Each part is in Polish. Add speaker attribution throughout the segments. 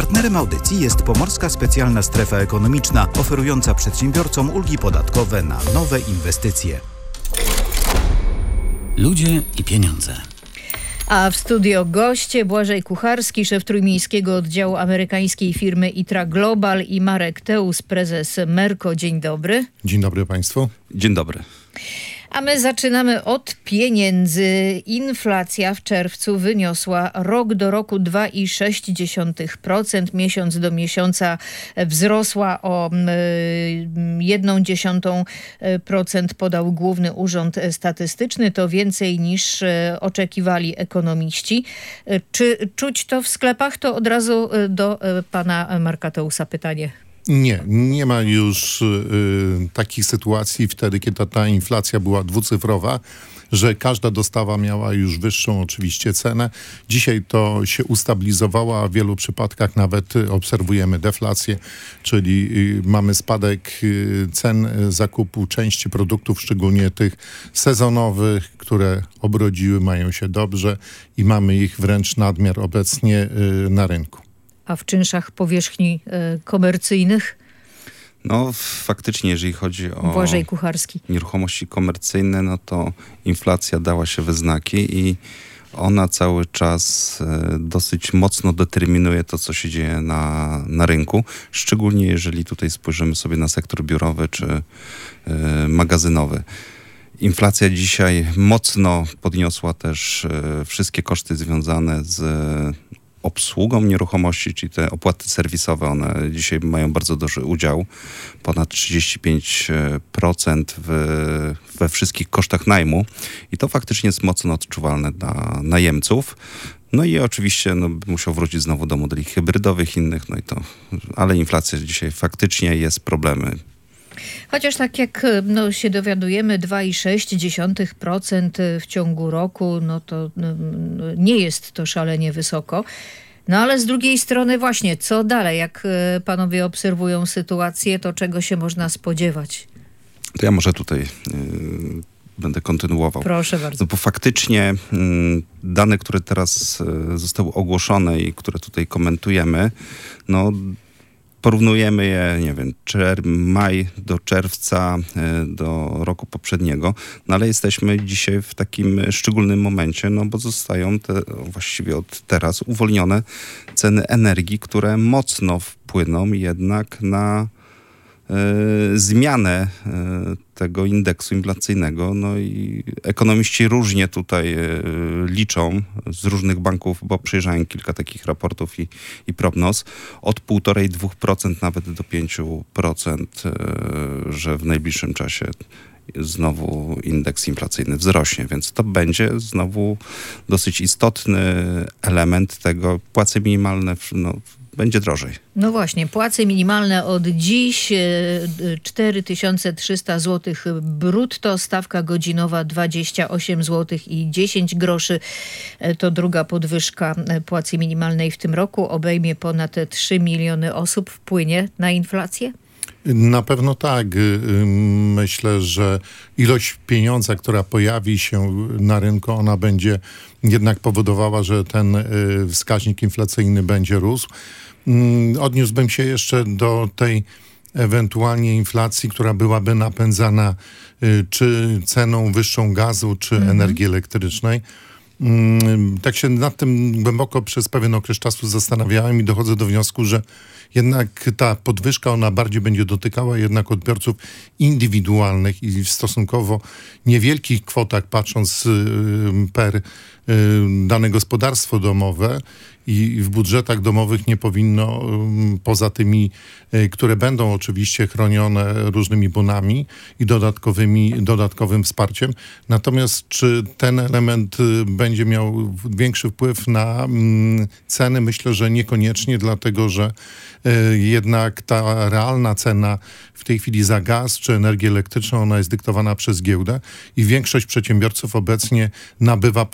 Speaker 1: Partnerem audycji jest Pomorska Specjalna Strefa Ekonomiczna, oferująca przedsiębiorcom ulgi podatkowe na nowe inwestycje.
Speaker 2: Ludzie i pieniądze.
Speaker 3: A w studio goście Błażej Kucharski, szef trójmiejskiego oddziału amerykańskiej firmy ITRA Global i Marek Teus, prezes Merco. Dzień dobry.
Speaker 4: Dzień dobry Państwu.
Speaker 5: Dzień dobry.
Speaker 3: A my zaczynamy od pieniędzy. Inflacja w czerwcu wyniosła rok do roku 2,6%. Miesiąc do miesiąca wzrosła o 0,1%, podał Główny Urząd Statystyczny. To więcej niż oczekiwali ekonomiści. Czy czuć to w sklepach? To od razu do pana Marka Teusa pytanie.
Speaker 4: Nie ma już takich sytuacji wtedy, kiedy ta inflacja była dwucyfrowa, że każda dostawa miała już wyższą oczywiście cenę. Dzisiaj to się ustabilizowało, a w wielu przypadkach nawet obserwujemy deflację, czyli mamy spadek cen zakupu części produktów, szczególnie tych sezonowych, które obrodziły, mają się dobrze i mamy ich wręcz nadmiar obecnie na rynku.
Speaker 3: A w czynszach powierzchni komercyjnych?
Speaker 5: No faktycznie, jeżeli chodzi o
Speaker 3: Błażej Kucharski.
Speaker 5: Nieruchomości komercyjne, no to inflacja dała się we znaki i ona cały czas dosyć mocno determinuje to, co się dzieje na rynku. Szczególnie jeżeli tutaj spojrzymy sobie na sektor biurowy czy magazynowy. Inflacja dzisiaj mocno podniosła też wszystkie koszty związane z obsługą nieruchomości, czyli te opłaty serwisowe, one dzisiaj mają bardzo duży udział, ponad 35% we wszystkich kosztach najmu i to faktycznie jest mocno odczuwalne dla najemców. No i oczywiście musiał wrócić znowu do modeli hybrydowych innych, ale inflacja dzisiaj faktycznie jest problemy.
Speaker 3: Chociaż tak jak się dowiadujemy, 2,6% w ciągu roku, to nie jest to szalenie wysoko. No ale z drugiej strony właśnie, co dalej? Jak panowie obserwują sytuację, to czego się można spodziewać?
Speaker 5: To ja może tutaj będę kontynuował.
Speaker 3: Proszę bardzo.
Speaker 5: Bo faktycznie dane, które teraz zostały ogłoszone i które tutaj komentujemy, porównujemy je, maj do czerwca do roku poprzedniego, ale jesteśmy dzisiaj w takim szczególnym momencie, bo zostają właściwie od teraz uwolnione ceny energii, które mocno wpłyną jednak na zmianę tego indeksu inflacyjnego. No i ekonomiści różnie tutaj liczą z różnych banków, bo przyjrzałem kilka takich raportów i prognoz, od 1,5-2% nawet do 5%, że w najbliższym czasie znowu indeks inflacyjny wzrośnie, więc to będzie znowu dosyć istotny element tego. Płace minimalne będzie drożej. No
Speaker 3: właśnie, płace minimalne od dziś 4300 zł brutto, stawka godzinowa 28 zł i 10 groszy. To druga podwyżka płacy minimalnej w tym roku. Obejmie ponad 3 miliony osób. Wpłynie na inflację?
Speaker 4: Na pewno tak. Myślę, że ilość pieniądza, która pojawi się na rynku, ona będzie jednak powodowała, że ten wskaźnik inflacyjny będzie rósł. Odniósłbym się jeszcze do tej ewentualnie inflacji, która byłaby napędzana czy ceną wyższą gazu, czy energii elektrycznej. Tak się nad tym głęboko przez pewien okres czasu zastanawiałem i dochodzę do wniosku, że jednak ta podwyżka, ona bardziej będzie dotykała jednak odbiorców indywidualnych i w stosunkowo niewielkich kwotach, patrząc per dane gospodarstwo domowe, i w budżetach domowych nie powinno, poza tymi, które będą oczywiście chronione różnymi bonami i dodatkowym wsparciem. Natomiast czy ten element będzie miał większy wpływ na ceny? Myślę, że niekoniecznie, dlatego że jednak ta realna cena w tej chwili za gaz czy energię elektryczną, ona jest dyktowana przez giełdę i większość przedsiębiorców obecnie nabywa po cenach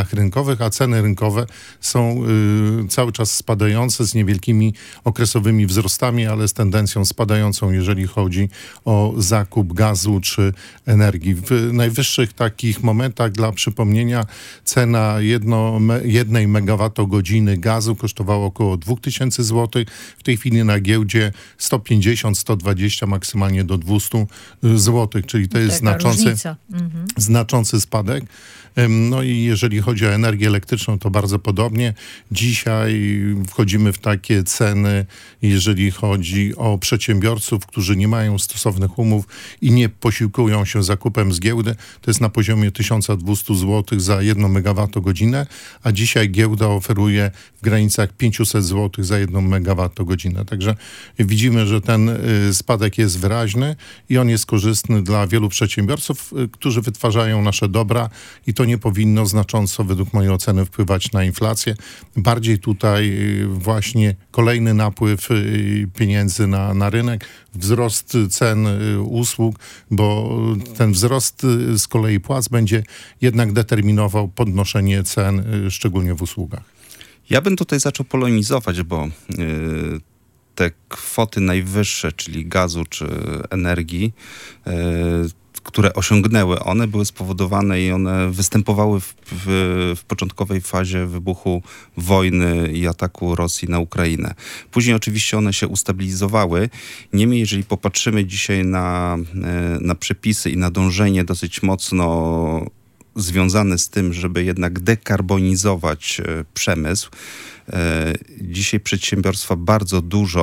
Speaker 4: cenach rynkowych, a ceny rynkowe są cały czas spadające z niewielkimi okresowymi wzrostami, ale z tendencją spadającą, jeżeli chodzi o zakup gazu czy energii. W najwyższych takich momentach, dla przypomnienia, cena jednej megawattogodziny gazu kosztowała około 2000 zł. W tej chwili na giełdzie 150, 120, maksymalnie do 200 zł, czyli to jest znaczący spadek. No i jeżeli chodzi o energię elektryczną, to bardzo podobnie. Dzisiaj wchodzimy w takie ceny, jeżeli chodzi o przedsiębiorców, którzy nie mają stosownych umów i nie posiłkują się zakupem z giełdy. To jest na poziomie 1200 zł za 1 megawattogodzinę, a dzisiaj giełda oferuje w granicach 500 zł za 1 megawattogodzinę. Także widzimy, że ten spadek jest wyraźny i on jest korzystny dla wielu przedsiębiorców, którzy wytwarzają nasze dobra i to nie powinno znacząco, według mojej oceny, wpływać na inflację. Bardziej tutaj właśnie kolejny napływ pieniędzy na rynek, wzrost cen usług, bo ten wzrost z kolei płac będzie jednak determinował podnoszenie cen, szczególnie w usługach.
Speaker 5: Ja bym tutaj zaczął polemizować, bo te kwoty najwyższe, czyli gazu czy energii, które osiągnęły one, były spowodowane i one występowały w początkowej fazie wybuchu wojny i ataku Rosji na Ukrainę. Później oczywiście one się ustabilizowały. Niemniej, jeżeli popatrzymy dzisiaj na przepisy i na dążenie dosyć mocno związane z tym, żeby jednak dekarbonizować przemysł, dzisiaj przedsiębiorstwa bardzo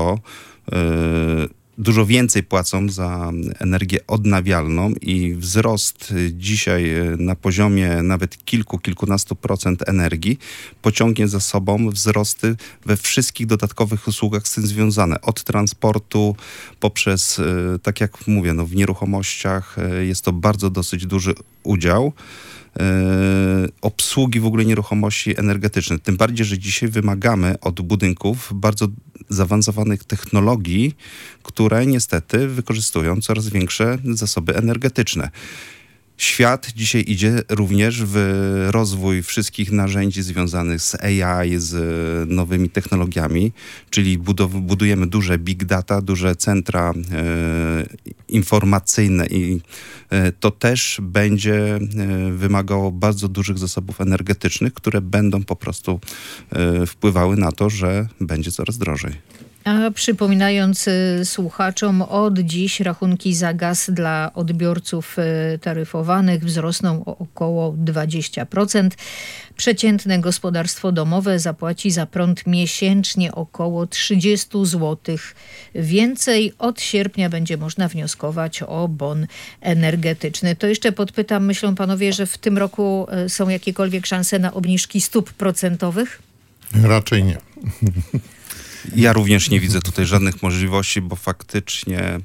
Speaker 5: dużo więcej płacą za energię odnawialną i wzrost dzisiaj na poziomie nawet kilkunastu procent energii pociągnie za sobą wzrosty we wszystkich dodatkowych usługach z tym związane. Od transportu poprzez, tak jak mówię, w nieruchomościach jest to bardzo dosyć duży udział. Obsługi w ogóle nieruchomości energetycznych. Tym bardziej, że dzisiaj wymagamy od budynków bardzo zaawansowanych technologii, które niestety wykorzystują coraz większe zasoby energetyczne. Świat dzisiaj idzie również w rozwój wszystkich narzędzi związanych z AI, z nowymi technologiami, czyli budujemy duże big data, duże centra informacyjne i to też będzie wymagało bardzo dużych zasobów energetycznych, które będą po prostu wpływały na to, że będzie coraz drożej.
Speaker 3: A przypominając słuchaczom, od dziś rachunki za gaz dla odbiorców taryfowanych wzrosną o około 20%. Przeciętne gospodarstwo domowe zapłaci za prąd miesięcznie około 30 zł więcej. Od sierpnia będzie można wnioskować o bon energetyczny. To jeszcze podpytam, myślą panowie, że w tym roku są jakiekolwiek szanse na obniżki stóp procentowych?
Speaker 4: Raczej nie.
Speaker 5: Ja również nie widzę tutaj żadnych możliwości, bo faktycznie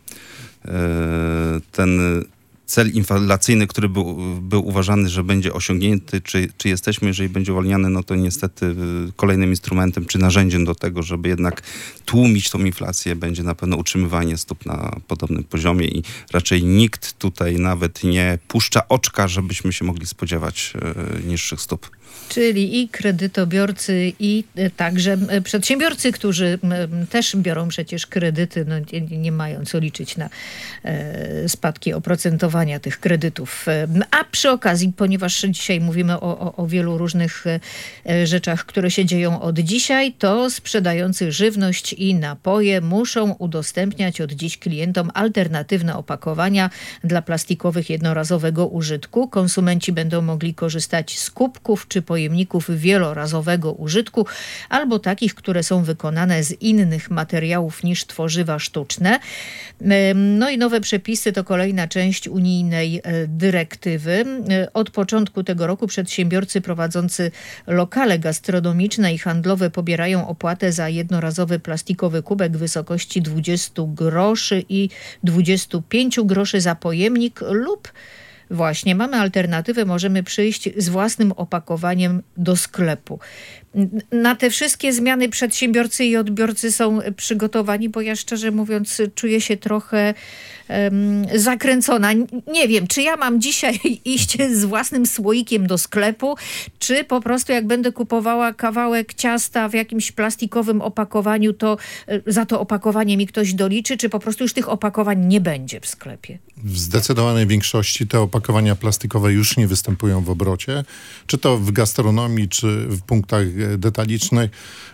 Speaker 5: ten cel inflacyjny, który był uważany, że będzie osiągnięty, czy jesteśmy, jeżeli będzie uwalniany, no to niestety kolejnym instrumentem czy narzędziem do tego, żeby jednak tłumić tą inflację, będzie na pewno utrzymywanie stóp na podobnym poziomie i raczej nikt tutaj nawet nie puszcza oczka, żebyśmy się mogli spodziewać niższych stóp.
Speaker 3: Czyli i kredytobiorcy, i także przedsiębiorcy, którzy też biorą przecież kredyty, nie mają co liczyć na spadki oprocentowania tych kredytów. A przy okazji, ponieważ dzisiaj mówimy o wielu różnych rzeczach, które się dzieją od dzisiaj, to sprzedający żywność i napoje muszą udostępniać od dziś klientom alternatywne opakowania dla plastikowych jednorazowego użytku. Konsumenci będą mogli korzystać z kubków czy pojemników wielorazowego użytku albo takich, które są wykonane z innych materiałów niż tworzywa sztuczne. No i nowe przepisy to kolejna część unijnej dyrektywy. Od początku tego roku przedsiębiorcy prowadzący lokale gastronomiczne i handlowe pobierają opłatę za jednorazowy plastikowy kubek w wysokości 20 groszy i 25 groszy za pojemnik lub właśnie mamy alternatywę, możemy przyjść z własnym opakowaniem do sklepu. Na te wszystkie zmiany przedsiębiorcy i odbiorcy są przygotowani, bo ja szczerze mówiąc czuję się trochę zakręcona. Nie wiem, czy ja mam dzisiaj iść z własnym słoikiem do sklepu, czy po prostu jak będę kupowała kawałek ciasta w jakimś plastikowym opakowaniu, to za to opakowanie mi ktoś doliczy, czy po prostu już tych opakowań nie będzie w sklepie?
Speaker 4: W zdecydowanej większości te opakowania plastikowe już nie występują w obrocie, czy to w gastronomii, czy w punktach detalicznych.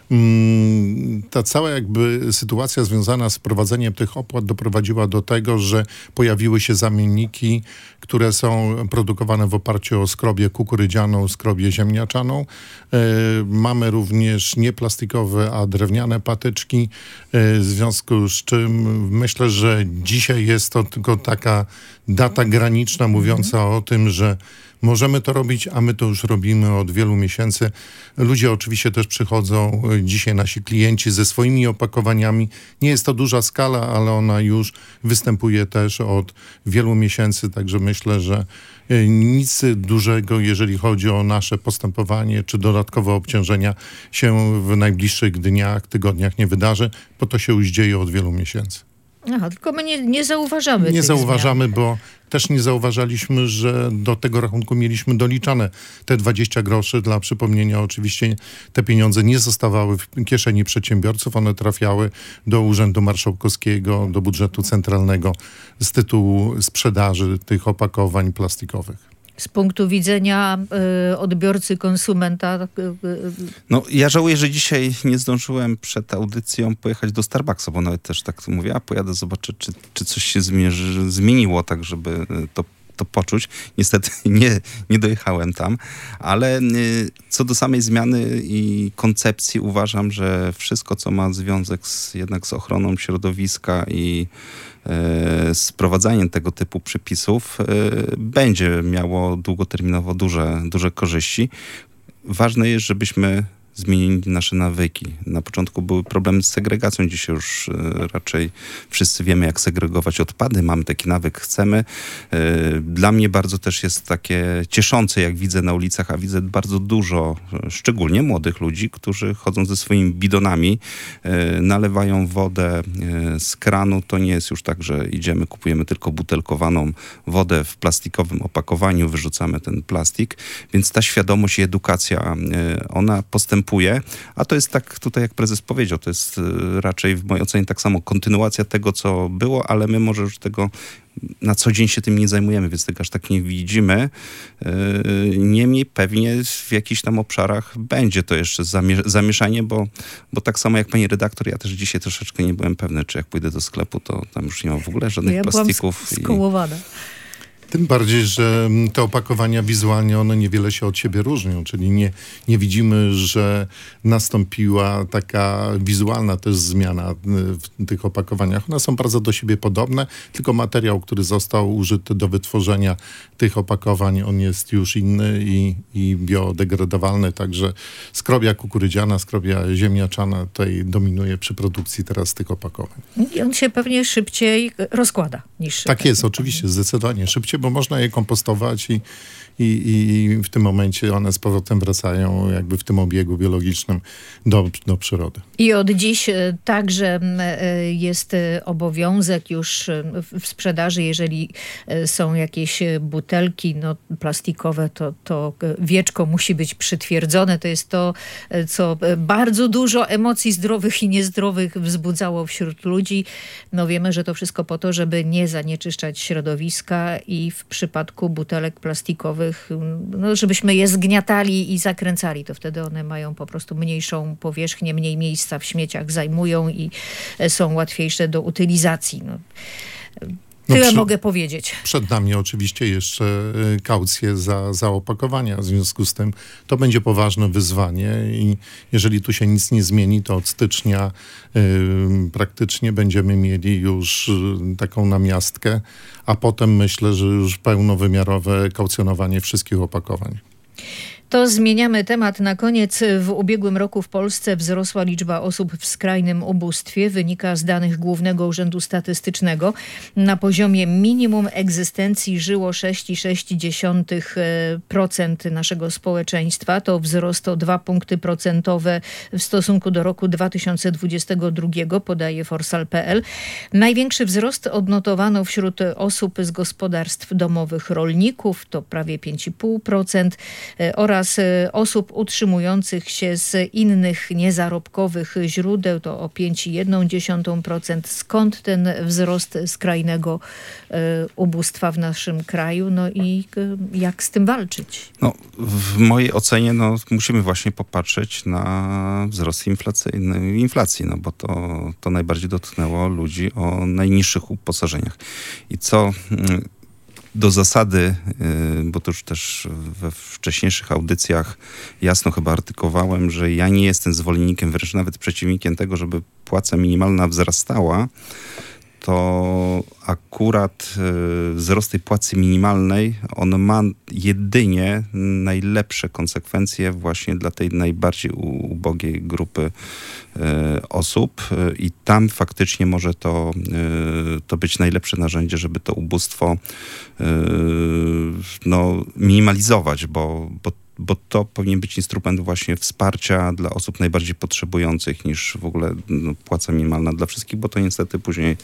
Speaker 4: Ta cała jakby sytuacja związana z wprowadzeniem tych opłat doprowadziła do tego, że pojawiły się zamienniki, które są produkowane w oparciu o skrobię kukurydzianą, skrobię ziemniaczaną. Mamy również nie plastikowe, a drewniane patyczki, w związku z czym myślę, że dzisiaj jest to tylko taka data graniczna mówiąca o tym, że możemy to robić, a my to już robimy od wielu miesięcy. Ludzie oczywiście też przychodzą, dzisiaj nasi klienci ze swoimi opakowaniami. Nie jest to duża skala, ale ona już występuje też od wielu miesięcy, także myślę, że nic dużego, jeżeli chodzi o nasze postępowanie czy dodatkowe obciążenia się w najbliższych dniach, tygodniach nie wydarzy, bo to się już dzieje od wielu miesięcy.
Speaker 3: Aha, tylko my nie zauważamy
Speaker 4: Nie
Speaker 3: tych
Speaker 4: zauważamy,
Speaker 3: zmian.
Speaker 4: bo też nie zauważaliśmy, że do tego rachunku mieliśmy doliczane te 20 groszy. Dla przypomnienia oczywiście te pieniądze nie zostawały w kieszeni przedsiębiorców, one trafiały do Urzędu Marszałkowskiego, do budżetu centralnego z tytułu sprzedaży tych opakowań plastikowych.
Speaker 3: Z punktu widzenia odbiorcy, konsumenta.
Speaker 5: No, ja żałuję, że dzisiaj nie zdążyłem przed audycją pojechać do Starbucksa, bo nawet też tak mówię, a pojadę, zobaczę, czy coś się zmieniło, tak żeby to poczuć. Niestety nie dojechałem tam, ale co do samej zmiany i koncepcji uważam, że wszystko, co ma związek jednak z ochroną środowiska i z wprowadzaniem tego typu przepisów będzie miało długoterminowo duże korzyści. Ważne jest, żebyśmy zmienili nasze nawyki. Na początku były problemy z segregacją, dzisiaj już raczej wszyscy wiemy, jak segregować odpady, mamy taki nawyk, chcemy. Dla mnie bardzo też jest takie cieszące, jak widzę na ulicach, a widzę bardzo dużo, szczególnie młodych ludzi, którzy chodzą ze swoimi bidonami, nalewają wodę z kranu. To nie jest już tak, że idziemy, kupujemy tylko butelkowaną wodę w plastikowym opakowaniu, wyrzucamy ten plastik, więc ta świadomość i edukacja, ona postępuje. A to jest tak tutaj, jak prezes powiedział, to jest raczej w mojej ocenie tak samo kontynuacja tego, co było, ale my może już tego na co dzień się tym nie zajmujemy, więc tego aż tak nie widzimy. Niemniej pewnie w jakichś tam obszarach będzie to jeszcze zamieszanie, bo tak samo jak pani redaktor, ja też dzisiaj troszeczkę nie byłem pewny, czy jak pójdę do sklepu, to tam już nie ma w ogóle żadnych plastików.
Speaker 3: Byłam skołowana.
Speaker 4: Tym bardziej, że te opakowania wizualnie, one niewiele się od siebie różnią, czyli nie widzimy, że nastąpiła taka wizualna też zmiana w tych opakowaniach. One są bardzo do siebie podobne, tylko materiał, który został użyty do wytworzenia tych opakowań, on jest już inny i biodegradowalny, także skrobia kukurydziana, skrobia ziemniaczana tutaj dominuje przy produkcji teraz tych opakowań.
Speaker 3: I on się pewnie szybciej rozkłada niż...
Speaker 4: Tak jest, oczywiście, zdecydowanie szybciej, bo można je kompostować i w tym momencie one z powrotem wracają jakby w tym obiegu biologicznym do przyrody.
Speaker 3: I od dziś także jest obowiązek już w sprzedaży, jeżeli są jakieś butelki plastikowe, to wieczko musi być przytwierdzone. To jest to, co bardzo dużo emocji zdrowych i niezdrowych wzbudzało wśród ludzi. Wiemy, że to wszystko po to, żeby nie zanieczyszczać środowiska i w przypadku butelek plastikowych, żebyśmy je zgniatali i zakręcali, to wtedy one mają po prostu mniejszą powierzchnię, mniej miejsca w śmieciach zajmują i są łatwiejsze do utylizacji. Tyle mogę powiedzieć.
Speaker 4: Przed nami oczywiście jeszcze kaucje za opakowania. W związku z tym to będzie poważne wyzwanie i jeżeli tu się nic nie zmieni, to od stycznia praktycznie będziemy mieli już taką namiastkę, a potem myślę, że już pełnowymiarowe kaucjonowanie wszystkich opakowań.
Speaker 3: To zmieniamy temat na koniec. W ubiegłym roku w Polsce wzrosła liczba osób w skrajnym ubóstwie. Wynika z danych Głównego Urzędu Statystycznego. Na poziomie minimum egzystencji żyło 6,6% naszego społeczeństwa. To wzrost o 2 punkty procentowe w stosunku do roku 2022, podaje Forsal.pl. Największy wzrost odnotowano wśród osób z gospodarstw domowych rolników, to prawie 5,5%, oraz osób utrzymujących się z innych niezarobkowych źródeł, to o 5,1%. Skąd ten wzrost skrajnego ubóstwa w naszym kraju? No i jak z tym walczyć?
Speaker 5: No, w mojej ocenie musimy właśnie popatrzeć na wzrost inflacji, bo to najbardziej dotknęło ludzi o najniższych uposażeniach. I co do zasady, bo to już też we wcześniejszych audycjach jasno chyba artykułowałem, że ja nie jestem zwolennikiem, wręcz nawet przeciwnikiem tego, żeby płaca minimalna wzrastała, to akurat wzrost tej płacy minimalnej, on ma jedynie najlepsze konsekwencje właśnie dla tej najbardziej ubogiej grupy osób i tam faktycznie może to być najlepsze narzędzie, żeby to ubóstwo minimalizować, bo to powinien być instrument właśnie wsparcia dla osób najbardziej potrzebujących niż w ogóle płaca minimalna dla wszystkich, bo to niestety później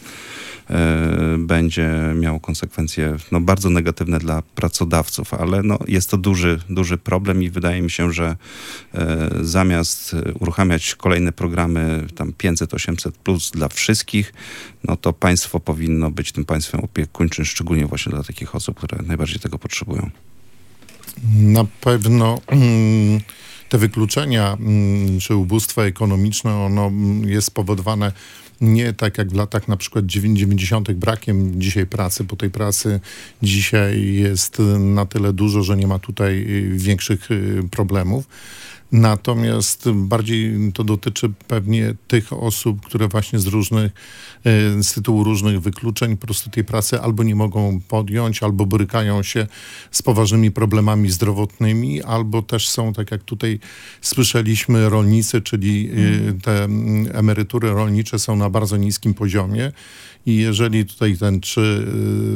Speaker 5: będzie miało konsekwencje bardzo negatywne dla pracodawców, ale jest to duży problem i wydaje mi się, że zamiast uruchamiać kolejne programy tam 500-800+ dla wszystkich, to państwo powinno być tym państwem opiekuńczym, szczególnie właśnie dla takich osób, które najbardziej tego potrzebują.
Speaker 4: Na pewno te wykluczenia czy ubóstwo ekonomiczne, ono jest spowodowane nie tak jak w latach na przykład 90. brakiem dzisiaj pracy, bo tej pracy dzisiaj jest na tyle dużo, że nie ma tutaj większych problemów. Natomiast bardziej to dotyczy pewnie tych osób, które właśnie z tytułu różnych wykluczeń po prostu tej pracy albo nie mogą podjąć, albo borykają się z poważnymi problemami zdrowotnymi, albo też są, tak jak tutaj słyszeliśmy, rolnicy, czyli te emerytury rolnicze są na bardzo niskim poziomie. I jeżeli tutaj czy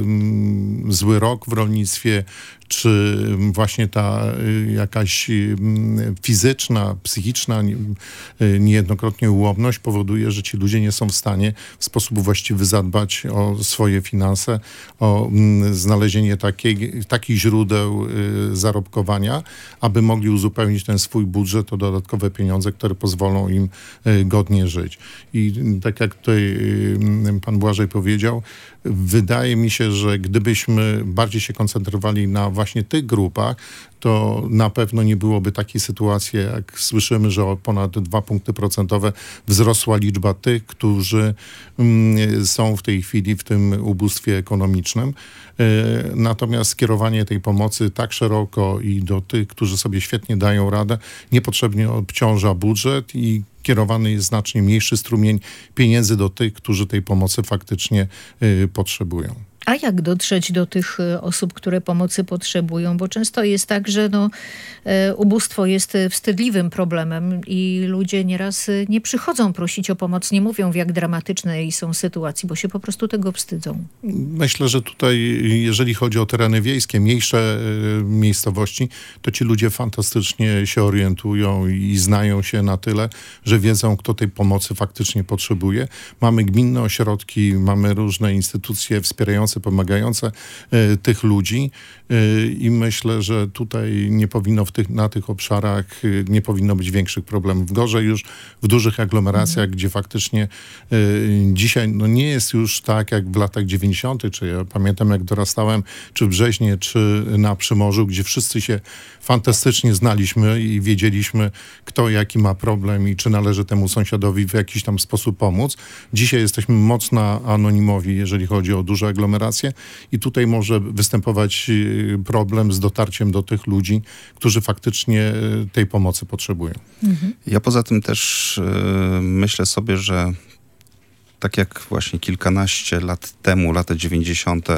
Speaker 4: zły rok w rolnictwie, czy właśnie ta jakaś fizyczna, psychiczna niejednokrotnie ułomność powoduje, że ci ludzie nie są w stanie w sposób właściwy zadbać o swoje finanse, o znalezienie takich źródeł zarobkowania, aby mogli uzupełnić ten swój budżet o dodatkowe pieniądze, które pozwolą im godnie żyć. I tak jak tutaj pan Błażej powiedział, wydaje mi się, że gdybyśmy bardziej się koncentrowali na właśnie tych grupach, to na pewno nie byłoby takiej sytuacji, jak słyszymy, że o ponad 2 punkty procentowe wzrosła liczba tych, którzy są w tej chwili w tym ubóstwie ekonomicznym. Natomiast skierowanie tej pomocy tak szeroko i do tych, którzy sobie świetnie dają radę, niepotrzebnie obciąża budżet i kierowany jest znacznie mniejszy strumień pieniędzy do tych, którzy tej pomocy faktycznie potrzebują.
Speaker 3: A jak dotrzeć do tych osób, które pomocy potrzebują? Bo często jest tak, że ubóstwo jest wstydliwym problemem i ludzie nieraz nie przychodzą prosić o pomoc, nie mówią w jak dramatycznej są sytuacji, bo się po prostu tego wstydzą.
Speaker 4: Myślę, że tutaj, jeżeli chodzi o tereny wiejskie, mniejsze miejscowości, to ci ludzie fantastycznie się orientują i znają się na tyle, że wiedzą, kto tej pomocy faktycznie potrzebuje. Mamy gminne ośrodki, mamy różne instytucje wspierające, pomagające tych ludzi i myślę, że tutaj nie powinno na tych obszarach nie powinno być większych problemów. Gorzej już w dużych aglomeracjach, gdzie faktycznie dzisiaj nie jest już tak jak w latach 90., czy ja pamiętam jak dorastałem, czy w Brzeźnie, czy na Przymorzu, gdzie wszyscy się fantastycznie znaliśmy i wiedzieliśmy, kto jaki ma problem i czy należy temu sąsiadowi w jakiś tam sposób pomóc. Dzisiaj jesteśmy mocno anonimowi, jeżeli chodzi o duże aglomeracje i tutaj może występować problem z dotarciem do tych ludzi, którzy faktycznie tej pomocy potrzebują.
Speaker 5: Ja poza tym też myślę sobie, że tak jak właśnie kilkanaście lat temu, lata 90.,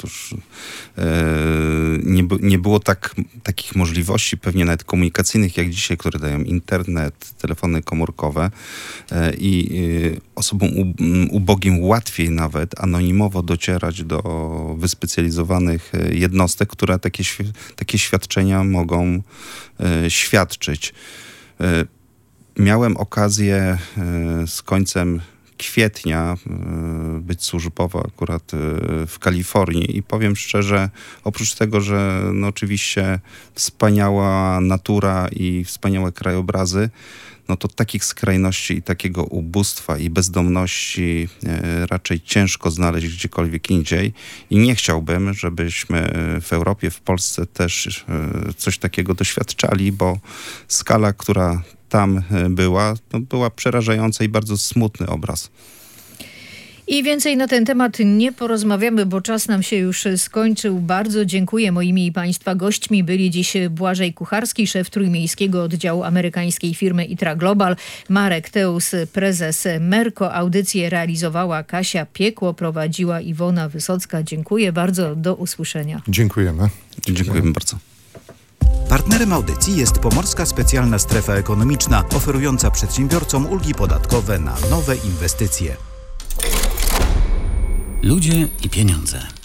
Speaker 5: nie było takich możliwości, pewnie nawet komunikacyjnych jak dzisiaj, które dają internet, telefony komórkowe i osobom ubogim łatwiej nawet anonimowo docierać do wyspecjalizowanych jednostek, które takie świadczenia mogą świadczyć. Miałem okazję z końcem kwietnia być służbowo akurat w Kalifornii i powiem szczerze, oprócz tego, że no oczywiście wspaniała natura i wspaniałe krajobrazy, no to takich skrajności i takiego ubóstwa i bezdomności raczej ciężko znaleźć gdziekolwiek indziej i nie chciałbym, żebyśmy w Europie, w Polsce też coś takiego doświadczali, bo skala, która tam była przerażająca i bardzo smutny obraz.
Speaker 3: I więcej na ten temat nie porozmawiamy, bo czas nam się już skończył. Bardzo dziękuję. Moimi i Państwa gośćmi byli dziś Błażej Kucharski, szef trójmiejskiego oddziału amerykańskiej firmy ITRA Global, Marek Teus, prezes Merco. Audycję realizowała Kasia Piekło, prowadziła Iwona Wysocka. Dziękuję bardzo. Do usłyszenia.
Speaker 4: Dziękujemy.
Speaker 5: Dziękujemy bardzo.
Speaker 1: Partnerem audycji jest Pomorska Specjalna Strefa Ekonomiczna, oferująca przedsiębiorcom ulgi podatkowe na nowe inwestycje.
Speaker 2: Ludzie i pieniądze.